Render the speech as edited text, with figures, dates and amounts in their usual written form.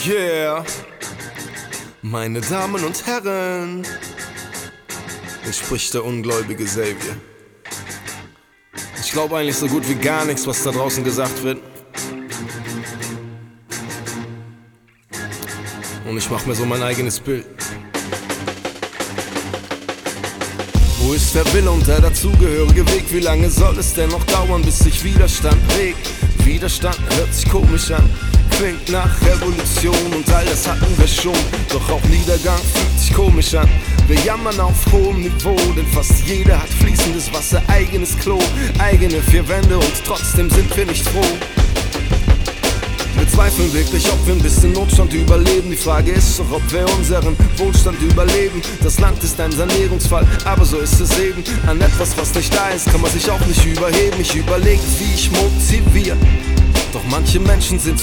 Yeah, meine Damen und Herren, hier spricht der ungläubige Xavier. Ich glaube eigentlich so gut wie gar nichts, was da draußen gesagt wird. Und ich mach mir so mein eigenes Bild. Wo ist der Wille und der dazugehörige Weg? Wie lange soll es denn noch dauern, bis sich Widerstand regt? Widerstand hört sich komisch an, klingt nach Revolution und all das hatten wir schon. Doch auch Niedergang fühlt sich komisch an. Wir jammern auf hohem Niveau, denn fast jeder hat fließendes Wasser, eigenes Klo, eigene vier Wände und trotzdem sind wir nicht froh. Wir zweifeln wirklich, ob wir ein bisschen Notstand überleben. Die Frage ist doch, ob wir unseren Wohlstand überleben. Das Land ist ein Sanierungsfall, aber so ist es eben. An etwas, was nicht da ist, kann man sich auch nicht überheben. Ich überlege, wie ich motiviere. Doch manche Menschen sind